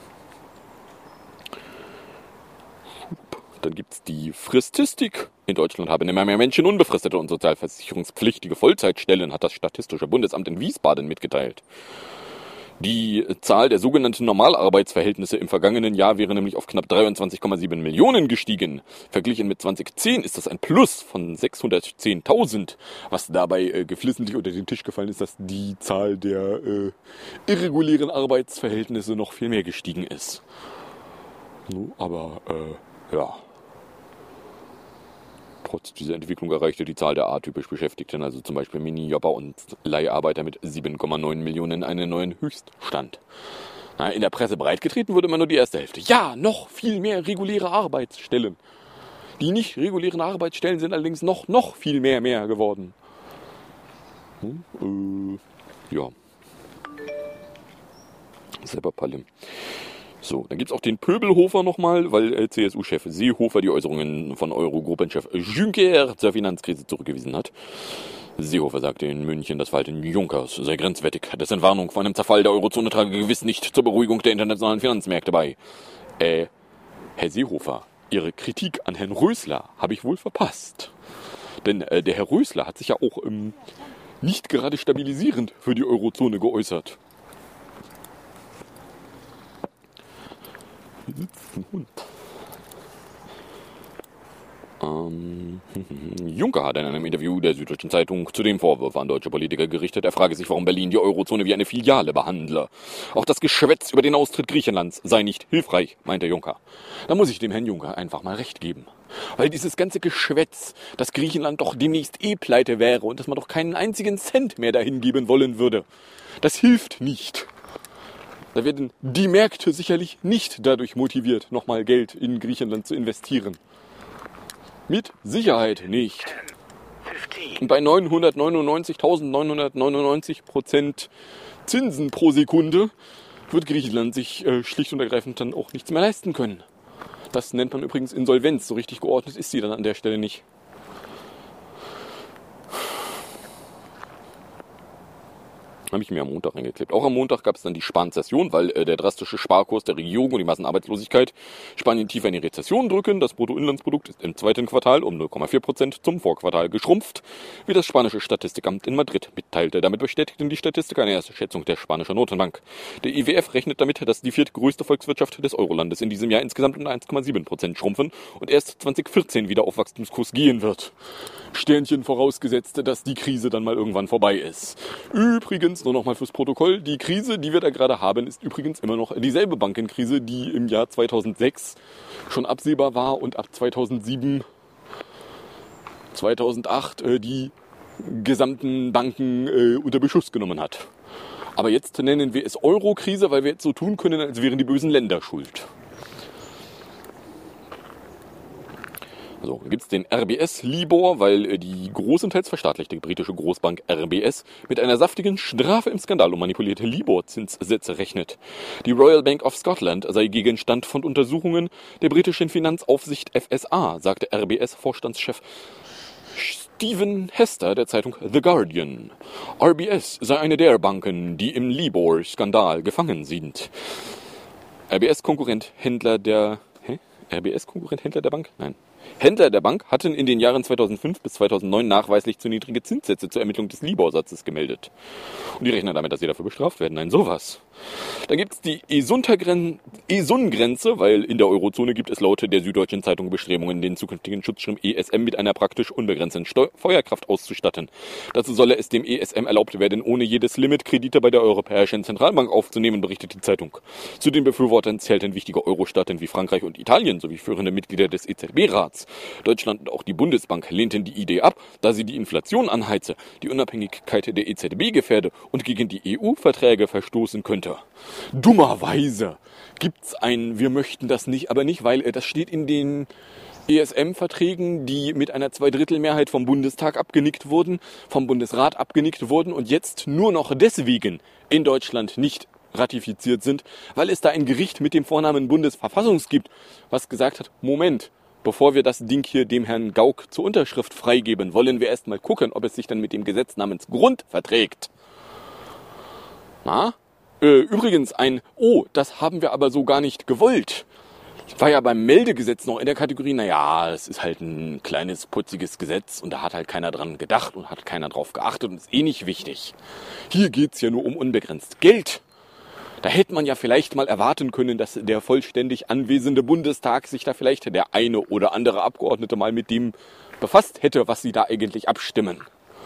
S3: Dann gibt es die Frististik. In Deutschland haben immer mehr Menschen unbefristete und sozialversicherungspflichtige Vollzeitstellen, hat das Statistische Bundesamt in Wiesbaden mitgeteilt. Die Zahl der sogenannten Normalarbeitsverhältnisse im vergangenen Jahr wäre nämlich auf knapp dreiundzwanzig Komma sieben Millionen gestiegen. Verglichen mit zwanzig zehn ist das ein Plus von sechshundertzehntausend. Was dabei äh, geflissentlich unter den Tisch gefallen ist, dass die Zahl der äh, irregulären Arbeitsverhältnisse noch viel mehr gestiegen ist. So, aber äh, ja... Trotz dieser Entwicklung erreichte die Zahl der atypisch Beschäftigten, also zum Beispiel Minijobber und Leiharbeiter mit sieben Komma neun Millionen, einen neuen Höchststand. Na, in der Presse breitgetreten wurde immer nur die erste Hälfte. Ja, noch viel mehr reguläre Arbeitsstellen. Die nicht regulären Arbeitsstellen sind allerdings noch, noch viel mehr mehr geworden. Hm, äh, ja. Selber Palle. So, dann gibt es auch den Pöbelhofer nochmal, weil äh, C S U-Chef Seehofer die Äußerungen von Eurogruppenchef Juncker zur Finanzkrise zurückgewiesen hat. Seehofer sagte in München, das Verhalten Junckers sei grenzwertig. Dessen Warnung vor einem Zerfall der Eurozone trage gewiss nicht zur Beruhigung der internationalen Finanzmärkte bei. Äh, Herr Seehofer, Ihre Kritik an Herrn Rösler habe ich wohl verpasst. Denn äh, der Herr Rösler hat sich ja auch ähm, nicht gerade stabilisierend für die Eurozone geäußert. Hund. Ähm, Juncker hat in einem Interview der Süddeutschen Zeitung zudem Vorwürfe an deutsche Politiker gerichtet. Er frage sich, warum Berlin die Eurozone wie eine Filiale behandle. Auch das Geschwätz über den Austritt Griechenlands sei nicht hilfreich, meinte Juncker. Da muss ich dem Herrn Juncker einfach mal recht geben. Weil dieses ganze Geschwätz, dass Griechenland doch demnächst eh pleite wäre und dass man doch keinen einzigen Cent mehr dahin geben wollen würde, das hilft nicht. Da werden die Märkte sicherlich nicht dadurch motiviert, nochmal Geld in Griechenland zu investieren. Mit Sicherheit nicht. Und bei neunhundertneunundneunzigtausendneunhundertneunundneunzig Prozent Zinsen pro Sekunde wird Griechenland sich äh, schlicht und ergreifend dann auch nichts mehr leisten können. Das nennt man übrigens Insolvenz. So richtig geordnet ist sie dann an der Stelle nicht. Habe ich mir am Montag reingeklebt. Auch am Montag gab es dann die Span-Session, weil äh, der drastische Sparkurs der Regierung und die Massenarbeitslosigkeit Spanien tiefer in die Rezession drücken. Das Bruttoinlandsprodukt ist im zweiten Quartal um null Komma vier Prozent zum Vorquartal geschrumpft, wie das spanische Statistikamt in Madrid mitteilte. Damit bestätigten die Statistiker eine erste Schätzung der spanischen Notenbank. Der I W F rechnet damit, dass die viertgrößte Volkswirtschaft des Eurolandes in diesem Jahr insgesamt um eins Komma sieben Prozent schrumpfen und erst zwanzig vierzehn wieder auf Wachstumskurs gehen wird. Sternchen vorausgesetzt, dass die Krise dann mal irgendwann vorbei ist. Übrigens, nur noch mal fürs Protokoll, die Krise, die wir da gerade haben, ist übrigens immer noch dieselbe Bankenkrise, die im Jahr zweitausendsechs schon absehbar war und ab zweitausendsieben, zweitausendacht äh, die gesamten Banken äh, unter Beschuss genommen hat. Aber jetzt nennen wir es Euro-Krise, weil wir jetzt so tun können, als wären die bösen Länder schuld. So, dann gibt es den R B S-Libor, weil äh, die großenteils verstaatlichte britische Großbank R B S mit einer saftigen Strafe im Skandal um manipulierte Libor-Zinssätze rechnet. Die Royal Bank of Scotland sei Gegenstand von Untersuchungen der britischen Finanzaufsicht F S A, sagte R B S-Vorstandschef Stephen Hester der Zeitung The Guardian. R B S sei eine der Banken, die im Libor-Skandal gefangen sind. R B S-Konkurrent Händler der... Hä? R B S-Konkurrent Händler der Bank? Nein. Händler der Bank hatten in den Jahren zweitausendfünf bis zweitausendneun nachweislich zu niedrige Zinssätze zur Ermittlung des Libor-Satzes gemeldet. Und die rechnen damit, dass sie dafür bestraft werden. Nein, sowas. Dann gibt es die E S U N-Grenze, weil in der Eurozone gibt es laut der Süddeutschen Zeitung Bestrebungen, den zukünftigen Schutzschirm E S M mit einer praktisch unbegrenzten Steu- Feuerkraft auszustatten. Dazu solle es dem E S M erlaubt werden, ohne jedes Limit Kredite bei der Europäischen Zentralbank aufzunehmen, berichtet die Zeitung. Zu den Befürwortern zählten wichtige Euro-Staaten wie Frankreich und Italien sowie führende Mitglieder des E Z B-Rats. Deutschland und auch die Bundesbank lehnten die Idee ab, da sie die Inflation anheize, die Unabhängigkeit der E Z B gefährde und gegen die E U-Verträge verstoßen könnte. Dummerweise gibt's ein Wir möchten das nicht, aber nicht, weil das steht in den E S M-Verträgen, die mit einer Zweidrittelmehrheit vom Bundestag abgenickt wurden, vom Bundesrat abgenickt wurden und jetzt nur noch deswegen in Deutschland nicht ratifiziert sind, weil es da ein Gericht mit dem Vornamen Bundesverfassungs gibt, was gesagt hat, Moment, bevor wir das Ding hier dem Herrn Gauck zur Unterschrift freigeben, wollen wir erst mal gucken, ob es sich dann mit dem Gesetz namens Grund verträgt. Na? Äh, übrigens ein, oh, das haben wir aber so gar nicht gewollt. Ich war ja beim Meldegesetz noch in der Kategorie, naja, es ist halt ein kleines, putziges Gesetz und da hat halt keiner dran gedacht und hat keiner drauf geachtet und ist eh nicht wichtig. Hier geht's ja nur um unbegrenzt Geld. Da hätte man ja vielleicht mal erwarten können, dass der vollständig anwesende Bundestag sich da vielleicht der eine oder andere Abgeordnete mal mit dem befasst hätte, was sie da eigentlich abstimmen.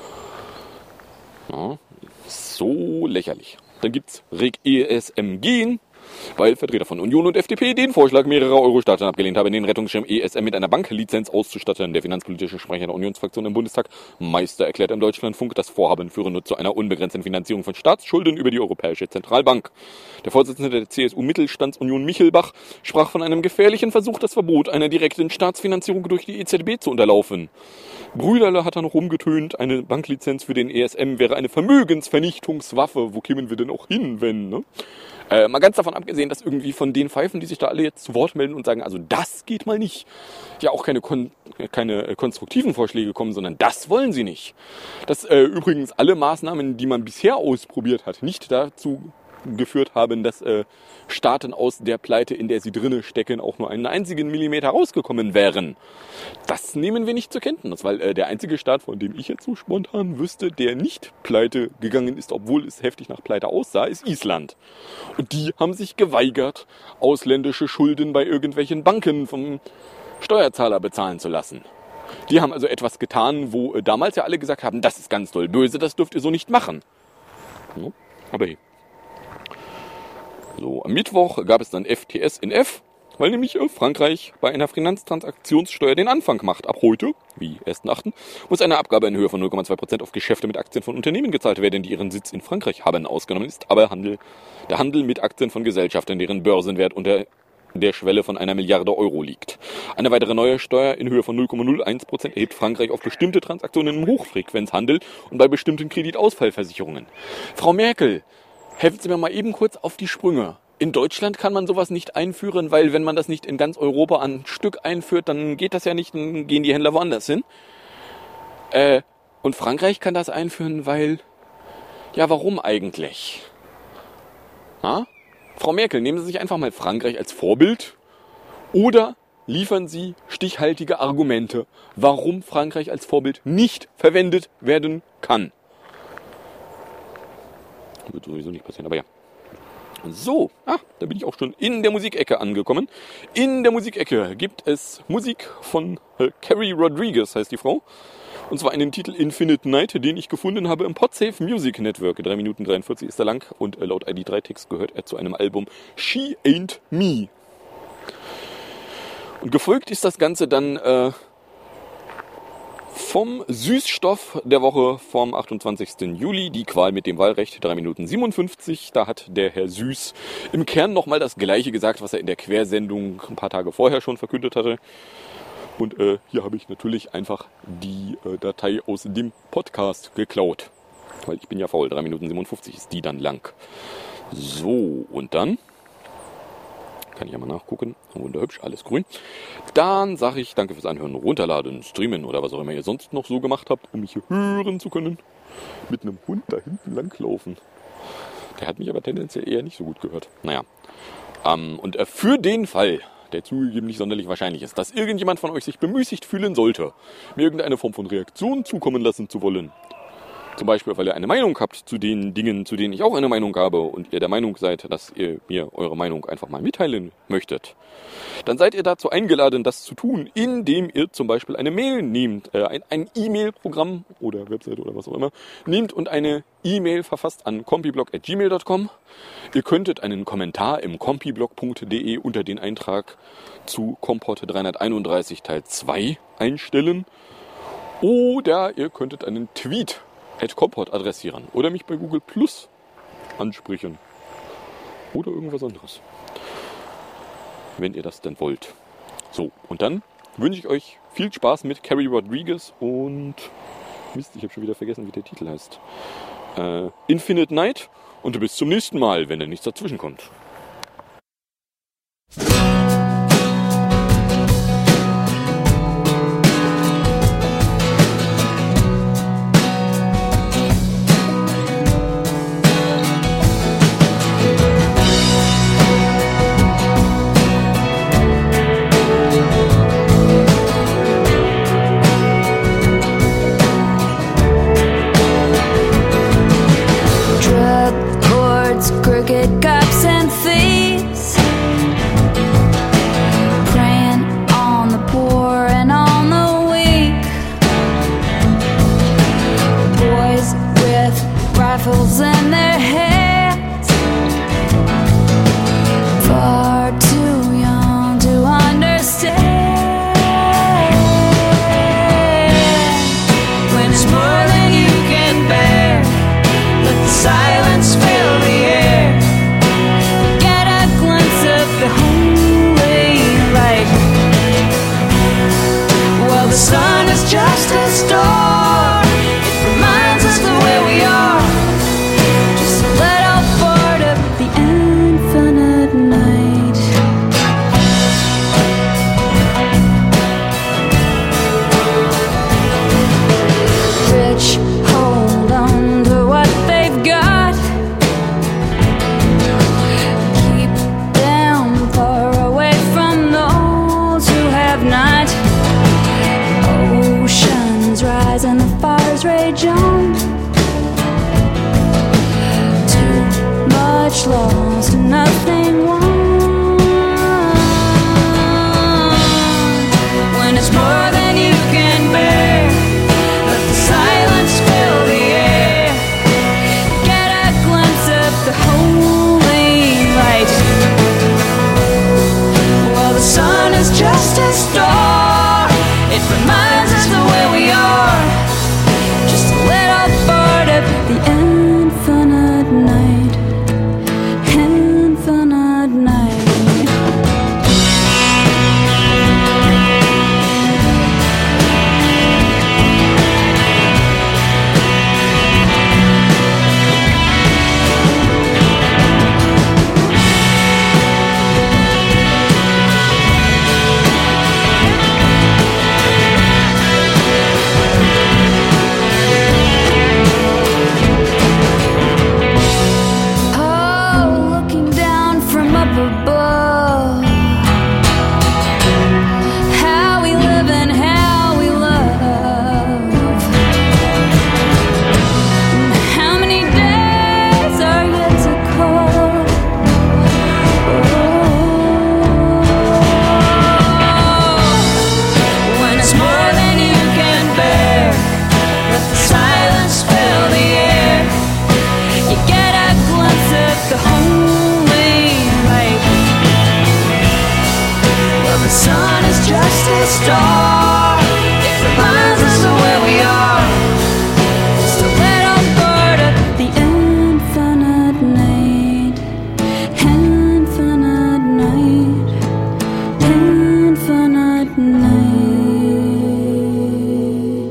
S3: Ja, so lächerlich. Dann gibt's Reg E S M gehen, weil Vertreter von Union und F D P den Vorschlag mehrerer Euro-Staaten abgelehnt haben, den Rettungsschirm E S M mit einer Banklizenz auszustatten. Der finanzpolitische Sprecher der Unionsfraktion im Bundestag, Meister, erklärt im Deutschlandfunk, das Vorhaben führe nur zu einer unbegrenzten Finanzierung von Staatsschulden über die Europäische Zentralbank. Der Vorsitzende der C S U-Mittelstandsunion Michelbach sprach von einem gefährlichen Versuch, das Verbot einer direkten Staatsfinanzierung durch die E Z B zu unterlaufen. Brüderle hat er noch rumgetönt, eine Banklizenz für den E S M wäre eine Vermögensvernichtungswaffe. Wo kämen wir denn auch hin, wenn, ne? Äh, mal ganz davon abgesehen, dass irgendwie von den Pfeifen, die sich da alle jetzt zu Wort melden und sagen, also das geht mal nicht, ja auch keine, kon- keine konstruktiven Vorschläge kommen, sondern das wollen sie nicht. Dass äh, übrigens alle Maßnahmen, die man bisher ausprobiert hat, nicht dazu geführt haben, dass äh, Staaten aus der Pleite, in der sie drinne stecken, auch nur einen einzigen Millimeter rausgekommen wären. Das nehmen wir nicht zur Kenntnis, weil äh, der einzige Staat, von dem ich jetzt so spontan wüsste, der nicht pleite gegangen ist, obwohl es heftig nach Pleite aussah, ist Island. Und die haben sich geweigert, ausländische Schulden bei irgendwelchen Banken vom Steuerzahler bezahlen zu lassen. Die haben also etwas getan, wo äh, damals ja alle gesagt haben, das ist ganz doll böse, das dürft ihr so nicht machen. Ja, aber hey. So, am Mittwoch gab es dann F T S in F, weil nämlich äh, Frankreich bei einer Finanztransaktionssteuer den Anfang macht. Ab heute, wie ersten achten muss eine Abgabe in Höhe von null Komma zwei Prozent auf Geschäfte mit Aktien von Unternehmen gezahlt werden, die ihren Sitz in Frankreich haben. Ausgenommen ist aber Handel, der Handel mit Aktien von Gesellschaften, deren Börsenwert unter der Schwelle von einer Milliarde Euro liegt. Eine weitere neue Steuer in Höhe von null Komma null eins Prozent erhebt Frankreich auf bestimmte Transaktionen im Hochfrequenzhandel und bei bestimmten Kreditausfallversicherungen. Frau Merkel, helfen Sie mir mal eben kurz auf die Sprünge. In Deutschland kann man sowas nicht einführen, weil wenn man das nicht in ganz Europa an Stück einführt, dann geht das ja nicht, dann gehen die Händler woanders hin. Äh, und Frankreich kann das einführen, weil, Ja, warum eigentlich? Na? Frau Merkel, nehmen Sie sich einfach mal Frankreich als Vorbild oder liefern Sie stichhaltige Argumente, warum Frankreich als Vorbild nicht verwendet werden kann. Wird sowieso nicht passieren, aber ja. So, ah, da bin ich auch schon in der Musikecke angekommen. In der Musikecke gibt es Musik von äh, Carrie Rodriguez, heißt die Frau. Und zwar einen Titel Infinite Night, den ich gefunden habe im Podsafe Music Network. drei Minuten dreiundvierzig ist er lang und äh, laut I D drei Text gehört er zu einem Album She Ain't Me. Und gefolgt ist das Ganze dann äh, vom Süßstoff der Woche vom achtundzwanzigsten Juli, die Qual mit dem Wahlrecht, drei Minuten siebenundfünfzig. Da hat der Herr Süß im Kern nochmal das Gleiche gesagt, was er in der Quersendung ein paar Tage vorher schon verkündet hatte. Und äh, hier habe ich natürlich einfach die äh, Datei aus dem Podcast geklaut. Weil ich bin ja faul, drei Minuten siebenundfünfzig ist die dann lang. So, und dann kann ich ja mal nachgucken. Wunderhübsch, alles grün. Dann sage ich danke fürs Anhören, runterladen, streamen oder was auch immer ihr sonst noch so gemacht habt, um mich hier hören zu können. Mit einem Hund da hinten langlaufen. Der hat mich aber tendenziell eher nicht so gut gehört. Naja. Ähm, und äh, für den Fall, der zugegeben nicht sonderlich wahrscheinlich ist, dass irgendjemand von euch sich bemüßigt fühlen sollte, mir irgendeine Form von Reaktion zukommen lassen zu wollen, zum Beispiel, weil ihr eine Meinung habt zu den Dingen, zu denen ich auch eine Meinung habe und ihr der Meinung seid, dass ihr mir eure Meinung einfach mal mitteilen möchtet, dann seid ihr dazu eingeladen, das zu tun, indem ihr zum Beispiel eine Mail nehmt, äh, ein, ein E-Mail-Programm oder Webseite oder was auch immer, nehmt und eine E-Mail verfasst an compiblog at gmail dot com. Ihr könntet einen Kommentar im compiblog punkt de unter den Eintrag zu Kompott dreihunderteinunddreißig Teil zwei einstellen. Oder ihr könntet einen Tweet at Kompott adressieren oder mich bei Google Plus ansprechen. Oder irgendwas anderes. Wenn ihr das denn wollt. So, und dann wünsche ich euch viel Spaß mit Carrie Rodriguez und Mist, ich habe schon wieder vergessen, wie der Titel heißt. Äh, Infinite Night und bis zum nächsten Mal, wenn da nichts dazwischen kommt.
S5: Crooked cops and The sun is just a star. It reminds us of where we are. So let us burn up the infinite night. Infinite night. Infinite night.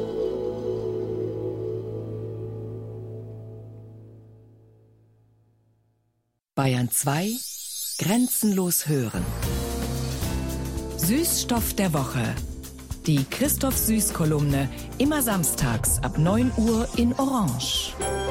S6: Bayern zwei. Grenzenlos hören. Süßstoff der Woche. Die Christoph Süß-Kolumne immer samstags ab neun Uhr in Orange.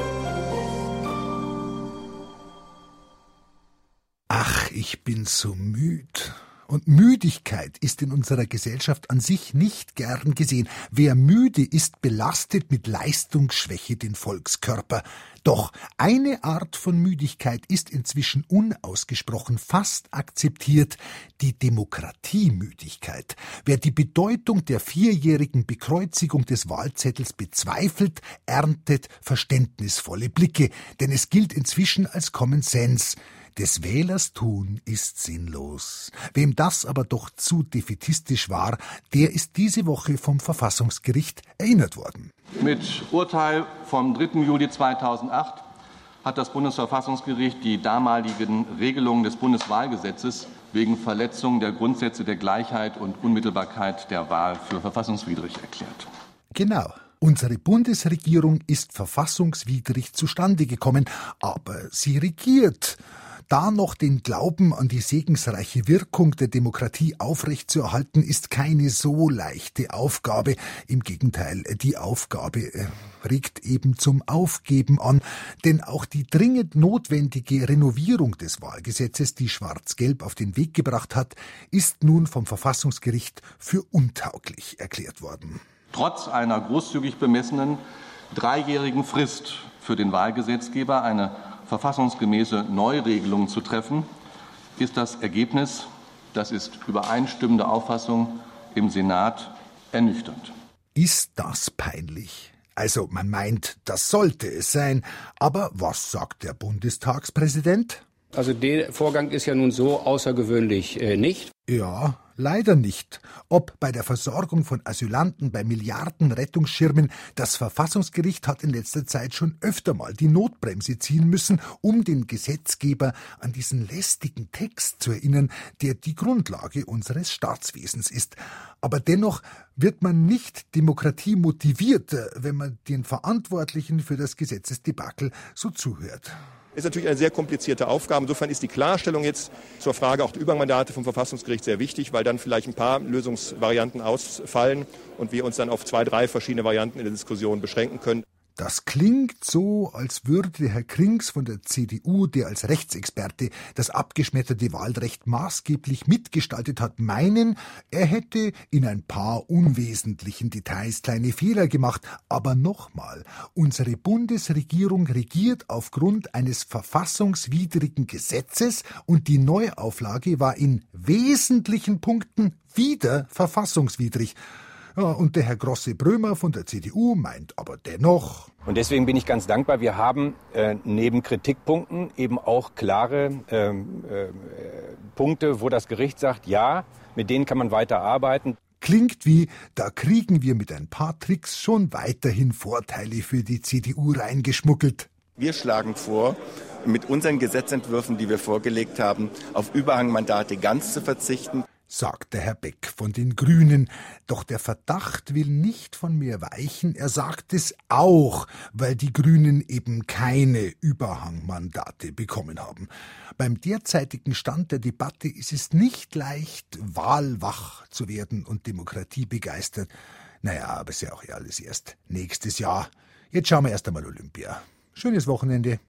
S7: Ach, ich bin so müd. Und Müdigkeit ist in unserer Gesellschaft an sich nicht gern gesehen. Wer müde ist, belastet mit Leistungsschwäche den Volkskörper. Doch eine Art von Müdigkeit ist inzwischen unausgesprochen fast akzeptiert, die Demokratiemüdigkeit. Wer die Bedeutung der vierjährigen Bekreuzigung des Wahlzettels bezweifelt, erntet verständnisvolle Blicke, denn es gilt inzwischen als Common Sense. Des Wählers Tun ist sinnlos. Wem das aber doch zu defätistisch war, der ist diese Woche vom Verfassungsgericht erinnert worden.
S8: Mit Urteil vom dritten Juli zweitausendacht hat das Bundesverfassungsgericht die damaligen Regelungen des Bundeswahlgesetzes wegen Verletzung der Grundsätze der Gleichheit und Unmittelbarkeit der Wahl für verfassungswidrig erklärt.
S7: Genau. Unsere Bundesregierung ist verfassungswidrig zustande gekommen, aber sie regiert. Da noch den Glauben an die segensreiche Wirkung der Demokratie aufrechtzuerhalten, ist keine so leichte Aufgabe. Im Gegenteil, die Aufgabe äh, regt eben zum Aufgeben an. Denn auch die dringend notwendige Renovierung des Wahlgesetzes, die Schwarz-Gelb auf den Weg gebracht hat, ist nun vom Verfassungsgericht für untauglich erklärt worden.
S8: Trotz einer großzügig bemessenen dreijährigen Frist für den Wahlgesetzgeber eine verfassungsgemäße Neuregelung zu treffen, ist das Ergebnis, das ist übereinstimmende Auffassung im Senat, ernüchternd.
S7: Ist das peinlich? Also man meint, das sollte es sein. Aber was sagt der Bundestagspräsident?
S9: Also der Vorgang ist ja nun so außergewöhnlich äh, nicht.
S7: Ja, leider nicht. Ob bei der Versorgung von Asylanten, bei Milliarden Rettungsschirmen, das Verfassungsgericht hat in letzter Zeit schon öfter mal die Notbremse ziehen müssen, um den Gesetzgeber an diesen lästigen Text zu erinnern, der die Grundlage unseres Staatswesens ist. Aber dennoch wird man nicht demokratiemotivierter, wenn man den Verantwortlichen für das Gesetzesdebakel so zuhört.
S10: Ist natürlich eine sehr komplizierte Aufgabe. Insofern ist die Klarstellung jetzt zur Frage auch der Übermandate vom Verfassungsgericht sehr wichtig, weil dann vielleicht ein paar Lösungsvarianten ausfallen und wir uns dann auf zwei, drei verschiedene Varianten in der Diskussion beschränken können.
S7: Das klingt so, als würde Herr Krings von der C D U, der als Rechtsexperte das abgeschmetterte Wahlrecht maßgeblich mitgestaltet hat, meinen, er hätte in ein paar unwesentlichen Details kleine Fehler gemacht. Aber nochmal, unsere Bundesregierung regiert aufgrund eines verfassungswidrigen Gesetzes und die Neuauflage war in wesentlichen Punkten wieder verfassungswidrig. Ja, und der Herr Grosse-Brömer von der C D U meint aber dennoch.
S11: Und deswegen bin ich ganz dankbar. Wir haben äh, neben Kritikpunkten eben auch klare äh, äh, Punkte, wo das Gericht sagt, ja, mit denen kann man weiter arbeiten.
S7: Klingt wie, da kriegen wir mit ein paar Tricks schon weiterhin Vorteile für die C D U reingeschmuggelt.
S12: Wir schlagen vor, mit unseren Gesetzentwürfen, die wir vorgelegt haben, auf Überhangmandate ganz zu verzichten,
S7: sagt der Herr Beck von den Grünen. Doch der Verdacht will nicht von mir weichen. Er sagt es auch, weil die Grünen eben keine Überhangmandate bekommen haben. Beim derzeitigen Stand der Debatte ist es nicht leicht, wahlwach zu werden und Demokratie begeistert. Naja, aber ist ja auch alles erst nächstes Jahr. Jetzt schauen wir erst einmal Olympia. Schönes Wochenende.